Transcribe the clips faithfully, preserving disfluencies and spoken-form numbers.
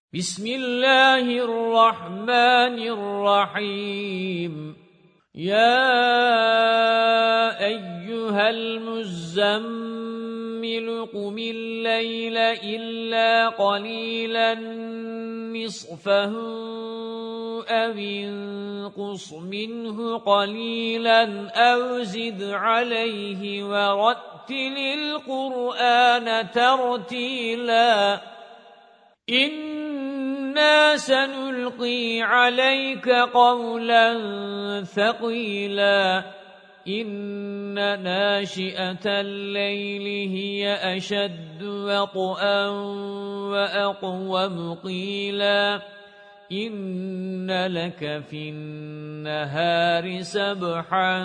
بسم الله الرحمن الرحيم يا أيها المزمل قم الليل إلا قليلا نصفه أو انقص منه قليلا أو زد عليه ورتل القرآن ترتيلا إنا سنلقي عليك قولا ثقيلا إن ناشئة الليل هي أشد وطئا وأقوم قيلا إن لك في النهار سبحا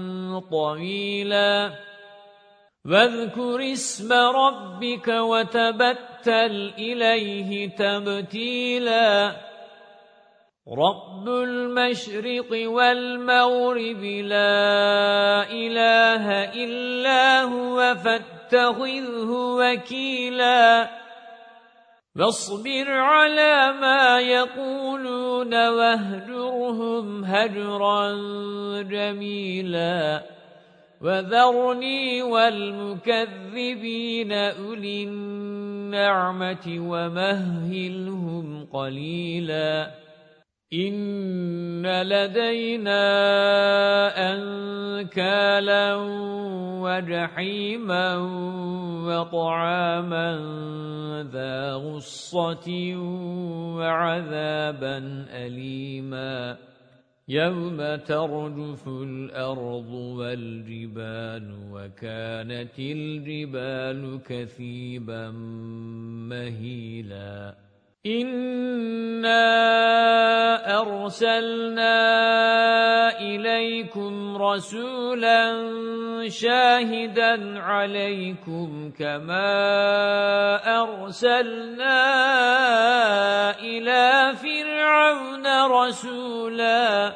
طويلا واذكر اسم ربك وتبتل إليه تبتيلا رب المشرق والمغرب لا إله إلا هو فاتخذه وكيلا واصبر على ما يقولون واهجرهم هجرا جميلا وذرني والمكذبين أولي النعمة ومهلهم قليلا إن لدينا أنكالا وجحيما وطعاما ذا غصة وعذابا أليما يوم ترجف الأرض والجبال وكانت الجبال كثيبا مهيلا إنا أرسلنا إليكم رسولا شاهدا عليكم كما أرسلنا إلى فرعون رسولا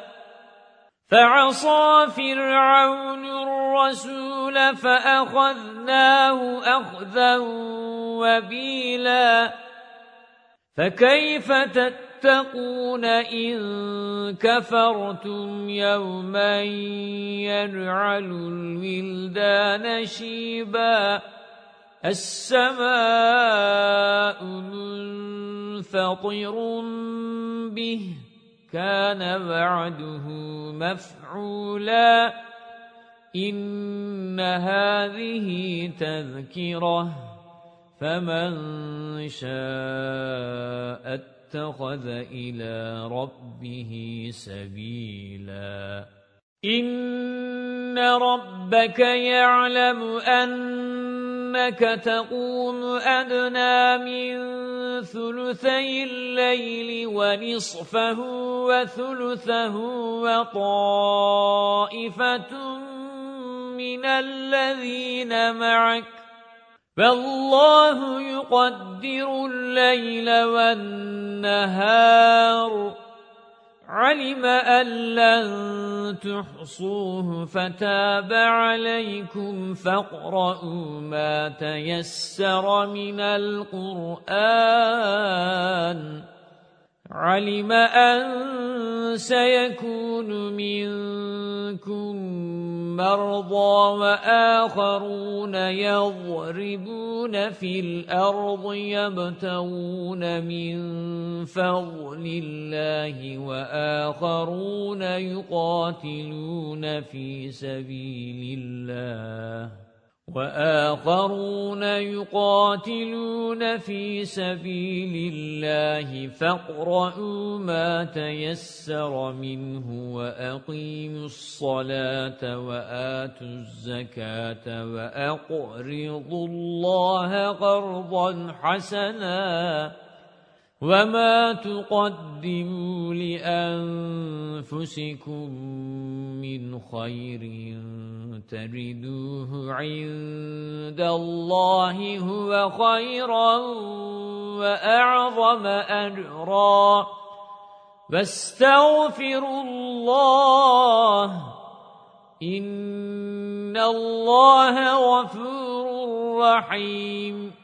فعصى فرعون الرسول فأخذناه أخذا وبيلا فكيف تتقون إن كفرتم يوما يجعل الولدان شيبا السماء منفطر به كان وعده مفعولا إن هذه تذكرة فمن شاء اتخذ إلى ربه سبيلا إن ربك يعلم أنك تقوم أدنى من ثلثي الليل ونصفه وثلثه وطائفة من الذين معك فالله يقدر الليل والنهار علم أن لن تحصوه فتاب عليكم فاقرؤوا ما تيسر من القرآن علم أن سيكون منكم مرضى وآخرون يضربون في الأرض يبتغون من فضل الله وآخرون يقاتلون في سبيل الله وآخرون يقاتلون في سبيل الله فاقرؤوا ما تيسر منه وأقيموا الصلاة وآتوا الزكاة وأقرضوا الله قرضا حسنا وما تقدموا لأنفسكم من خير تجدوه عند الله هو خيرا وأعظم أجرا واستغفروا الله إن الله غفور رحيم